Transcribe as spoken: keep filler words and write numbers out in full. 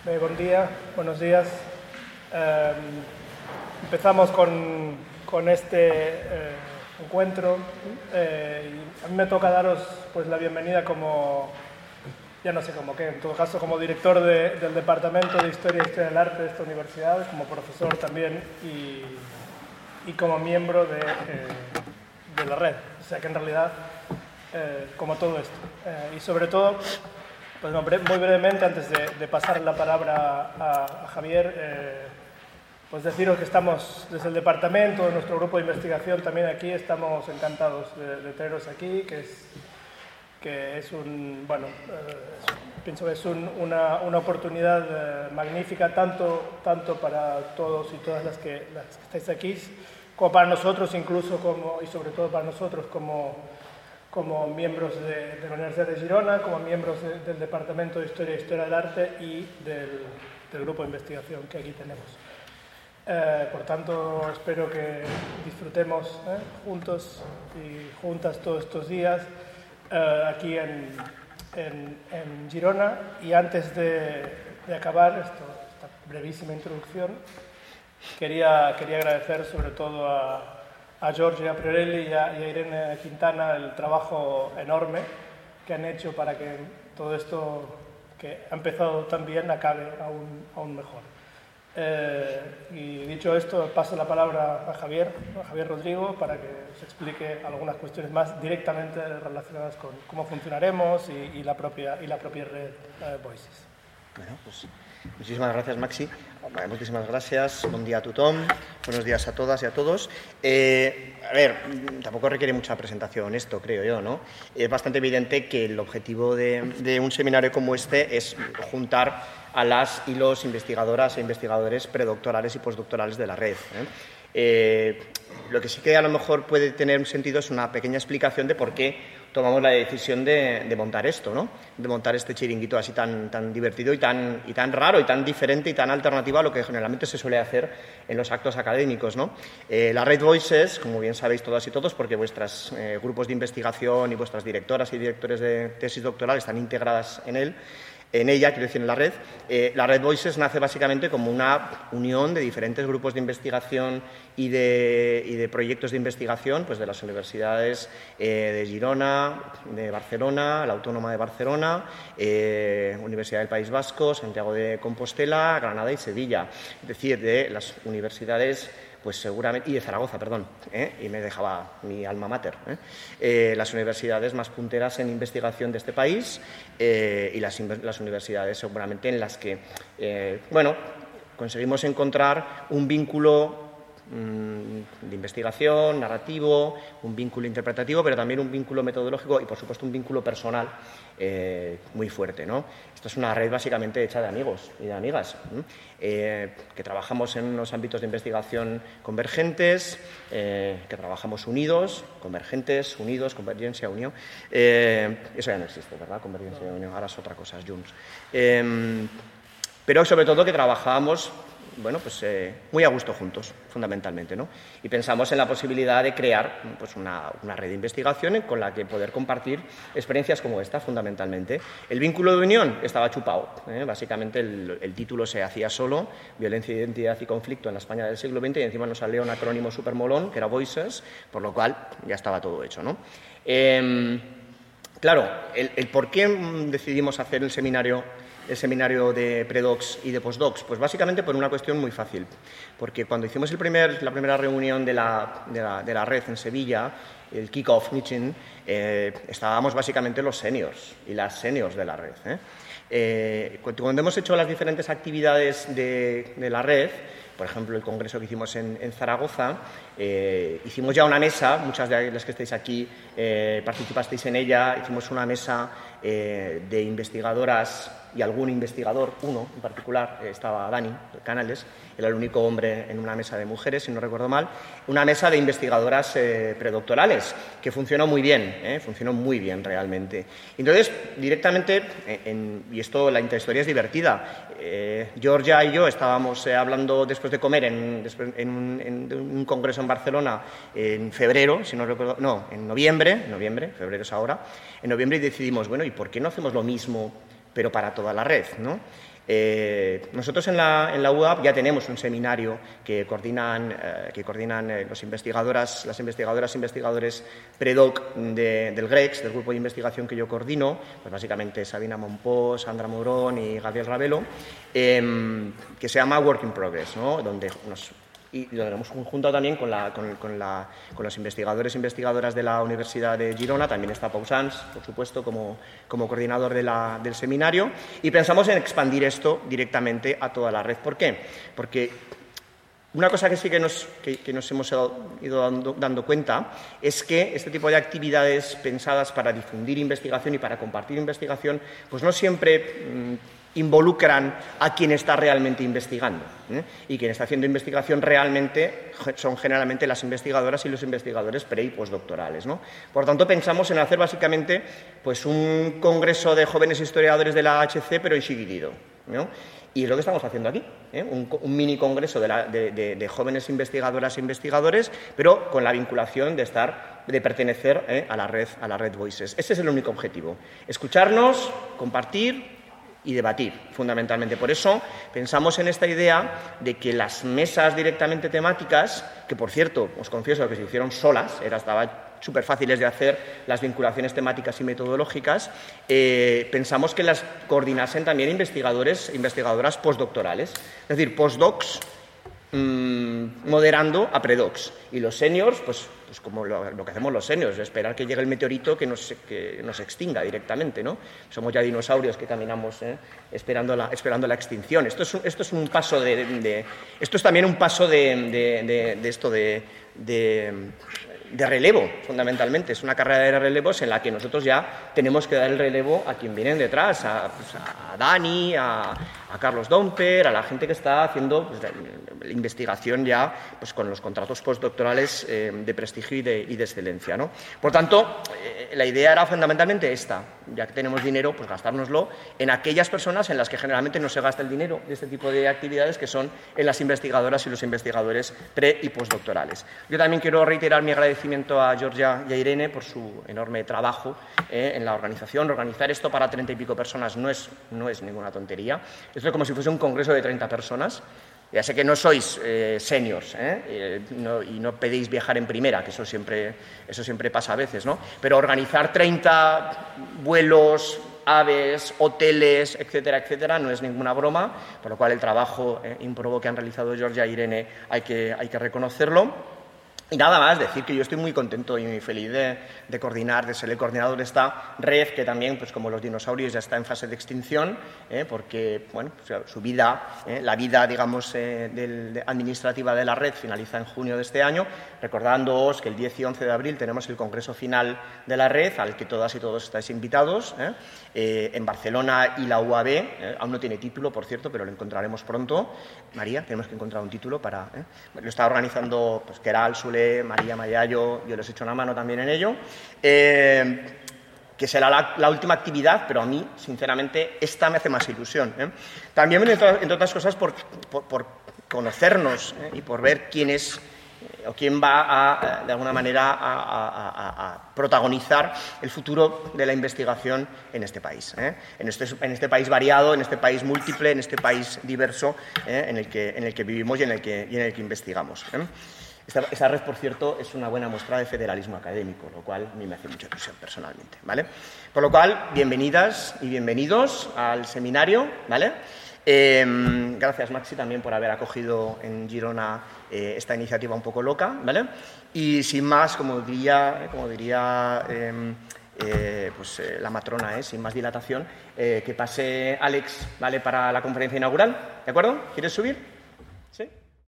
Bé, bon dia, buenos días. Eh, empezamos con, con este eh, encuentro. Eh, y a mí me toca daros pues, la bienvenida como, ya no sé cómo qué, en todo caso como director de, del Departamento de Historia y Historia del Arte de esta universidad, como profesor también y, y como miembro de, eh, de la red. O sea que en realidad, eh, como todo esto. Eh, y sobre todo, pues no, muy brevemente, antes de, de pasar la palabra a, a Javier, eh, pues deciros que estamos desde el departamento, de nuestro grupo de investigación también aquí, estamos encantados de, de teneros aquí, que es, que es un, bueno, eh, pienso que es un, una, una oportunidad eh, magnífica tanto, tanto para todos y todas las que, las que estáis aquí, como para nosotros incluso, como, y sobre todo para nosotros como como miembros de, de la Universidad de Girona, como miembros de, del Departamento de Historia y Historia del Arte y del, del grupo de investigación que aquí tenemos. Eh, por tanto, espero que disfrutemos eh, juntos y juntas todos estos días eh, aquí en, en, en Girona. Y antes de, de acabar esto, esta brevísima introducción, quería, quería agradecer sobre todo a a Giorgia Priorelli y a, y a Irene Quintana el trabajo enorme que han hecho para que todo esto que ha empezado tan bien acabe aún, aún mejor. Eh, y dicho esto, paso la palabra a Javier, a Javier Rodrigo, para que os explique algunas cuestiones más directamente relacionadas con cómo funcionaremos y, y, la, propia, y la propia red eh, Voices. Bueno, pues muchísimas gracias, Maxi. Muchísimas gracias. Buen día a tothom. Buenos días a todas y a todos. Eh, a ver, tampoco requiere mucha presentación esto, creo yo, ¿no? Es bastante evidente que el objetivo de, de un seminario como este es juntar a las y los investigadoras e investigadores predoctorales y postdoctorales de la red, ¿eh? Eh, lo que sí que a lo mejor puede tener sentido es una pequeña explicación de por qué tomamos la decisión de, de montar esto, ¿no? De montar este chiringuito así tan, tan divertido y tan, y tan raro y tan diferente y tan alternativo a lo que generalmente se suele hacer en los actos académicos, ¿no? Eh, la Red Voices, como bien sabéis todas y todos, porque vuestros eh, grupos de investigación y vuestras directoras y directores de tesis doctoral están integradas en él, en ella, quiero decir, en la red. Eh, la Red Voices nace básicamente como una unión de diferentes grupos de investigación y de, y de proyectos de investigación pues de las universidades eh, de Girona, de Barcelona, la Autónoma de Barcelona, eh, Universidad del País Vasco, Santiago de Compostela, Granada y Sevilla. Es decir, de las universidades pues seguramente, y de Zaragoza, perdón, ¿eh? y me dejaba mi alma mater, ¿eh? Eh, las universidades más punteras en investigación de este país eh, y las, las universidades seguramente en las que, eh, bueno, conseguimos encontrar un vínculo de investigación, narrativo, un vínculo interpretativo, pero también un vínculo metodológico y, por supuesto, un vínculo personal eh, muy fuerte, ¿no? Esta es una red básicamente hecha de amigos y de amigas, ¿eh? Eh, que trabajamos en unos ámbitos de investigación convergentes, eh, que trabajamos unidos, convergentes, unidos, convergencia, unión. Eh, eso ya no existe, ¿verdad? Convergencia y unión, ahora es otra cosa, es Junts. Eh, pero, sobre todo, que trabajamos bueno, pues eh, muy a gusto juntos, fundamentalmente, ¿no? Y pensamos en la posibilidad de crear pues, una, una red de investigación con la que poder compartir experiencias como esta, fundamentalmente. El vínculo de unión estaba chupado, ¿eh? Básicamente el, el título se hacía solo, Violencia, Identidad y Conflicto en la España del siglo veinte, y encima nos salía un acrónimo súper molón, que era Voices, por lo cual ya estaba todo hecho, ¿no? Eh, claro, el, el por qué decidimos hacer el seminario el seminario de predocs y de postdocs? Pues básicamente por una cuestión muy fácil, porque cuando hicimos el primer, la primera reunión de la, de la, de la red en Sevilla, el kick-off meeting, eh, estábamos básicamente los seniors y las seniors de la red, ¿eh? Eh, cuando hemos hecho las diferentes actividades de, de la red, por ejemplo, el congreso que hicimos en, en Zaragoza, eh, hicimos ya una mesa, muchas de las que estáis aquí eh, participasteis en ella, hicimos una mesa eh, de investigadoras y algún investigador, uno en particular, eh, estaba Dani Canales, era el único hombre en una mesa de mujeres, si no recuerdo mal, una mesa de investigadoras eh, predoctorales, que funcionó muy bien, eh, funcionó muy bien realmente. Entonces, directamente, eh, en, y esto, la intrahistoria es divertida, eh, Georgia y yo estábamos eh, hablando después de comer en, después, en, un, en un congreso en Barcelona en febrero, si no recuerdo, no, en noviembre, noviembre, febrero es ahora, en noviembre y decidimos, bueno, ¿y por qué no hacemos lo mismo pero para toda la red, ¿no? Eh, nosotros en la, en la U A B ya tenemos un seminario que coordinan, eh, que coordinan eh, los investigadoras, las investigadoras e investigadores predoc de, del GREX, del grupo de investigación que yo coordino, pues básicamente Sabina Monpó, Sandra Morón y Gabriel Ravelo, eh, que se llama Work in Progress, ¿no? Donde nos y lo hemos juntado también con, la, con, con, la, con los investigadores e investigadoras de la Universidad de Girona. También está Pau Sans, por supuesto, como, como coordinador de la, del seminario, y pensamos en expandir esto directamente a toda la red. ¿Por qué? Porque una cosa que sí que nos, que, que nos hemos ido dando, dando cuenta es que este tipo de actividades pensadas para difundir investigación y para compartir investigación, pues no siempre mmm, involucran a quien está realmente investigando, ¿eh? Y quien está haciendo investigación realmente son generalmente las investigadoras y los investigadores pre- y postdoctorales, ¿no? Por tanto, pensamos en hacer básicamente pues, un congreso de jóvenes historiadores de la H C, pero en chiquitito, ¿no? Y es lo que estamos haciendo aquí, ¿eh? un, un mini congreso de, la, de, de, de jóvenes investigadoras e investigadores, pero con la vinculación de estar, de pertenecer ¿eh? a la red, a la red Voices. Ese es el único objetivo: escucharnos, compartir y debatir, fundamentalmente. Por eso pensamos en esta idea de que las mesas directamente temáticas, que por cierto, os confieso que se hicieron solas, era, estaban súper fáciles de hacer las vinculaciones temáticas y metodológicas, eh, pensamos que las coordinasen también investigadores, investigadoras postdoctorales, es decir, postdocs mmm, moderando a predocs, y los seniors, pues, pues como lo, lo que hacemos los seniors, esperar que llegue el meteorito que nos, que nos extinga directamente, ¿no? Somos ya dinosaurios que caminamos ¿eh? esperando, la, esperando la extinción. Esto es un, esto es un paso de, de... Esto es también un paso de, de, de, de esto de... de de relevo, fundamentalmente. Es una carrera de relevos en la que nosotros ya tenemos que dar el relevo a quien vienen detrás, a, pues, a Dani, a, a Carlos Domper, a la gente que está haciendo pues, la, la investigación ya pues, con los contratos postdoctorales eh, de prestigio y de, y de excelencia, ¿no? Por tanto, eh, la idea era fundamentalmente esta: ya que tenemos dinero, pues gastárnoslo en aquellas personas en las que generalmente no se gasta el dinero de este tipo de actividades, que son en las investigadoras y los investigadores pre- y postdoctorales. Yo también quiero reiterar mi agradecimiento a Georgia y a Irene por su enorme trabajo eh, en la organización. Organizar esto para treinta y pico personas no es, no es ninguna tontería. Esto es como si fuese un congreso de treinta personas. Ya sé que no sois eh, seniors ¿eh? Eh, no, y no pedís viajar en primera, que eso siempre, eso siempre pasa a veces, ¿no? Pero organizar treinta vuelos, aves, hoteles, etcétera, etcétera, no es ninguna broma, por lo cual el trabajo eh, ímprobo que han realizado Georgia e Irene hay que, hay que reconocerlo. Y nada más, decir que yo estoy muy contento y muy feliz de, de coordinar, de ser el coordinador de esta red, que también, pues como los dinosaurios, ya está en fase de extinción, ¿eh? porque, bueno, su vida, ¿eh? la vida, digamos, eh, del, de administrativa de la red finaliza en junio de este año, recordándoos que el diez y once de abril tenemos el congreso final de la red, al que todas y todos estáis invitados, ¿eh? Eh, en Barcelona, y la U A B, ¿eh? aún no tiene título, por cierto, pero lo encontraremos pronto. María, tenemos que encontrar un título para... ¿eh? Lo está organizando, pues, Keral, Sule, María Mayayo, yo les he hecho una mano también en ello, eh, que será la, la última actividad, pero a mí, sinceramente, esta me hace más ilusión. ¿eh? También, entre, entre otras cosas, por, por, por conocernos ¿eh? y por ver quién es eh, o quién va a, de alguna manera, a, a, a, a protagonizar el futuro de la investigación en este país. ¿eh? En, este, en este país variado, en este país múltiple, en este país diverso ¿eh? en, el que, en el que vivimos y en el que, y en el que investigamos. ¿eh? Esta, esta red, por cierto, es una buena muestra de federalismo académico, lo cual a mí me hace mucha ilusión personalmente, ¿vale? Por lo cual, bienvenidas y bienvenidos al seminario, ¿vale? Eh, gracias, Maxi, también por haber acogido en Girona eh, esta iniciativa un poco loca, ¿vale? Y sin más, como diría, como diría eh, eh, pues, eh, la matrona, eh, sin más dilatación, eh, que pase Alex, ¿vale?, para la conferencia inaugural, ¿de acuerdo? ¿Quieres subir? ¿Sí?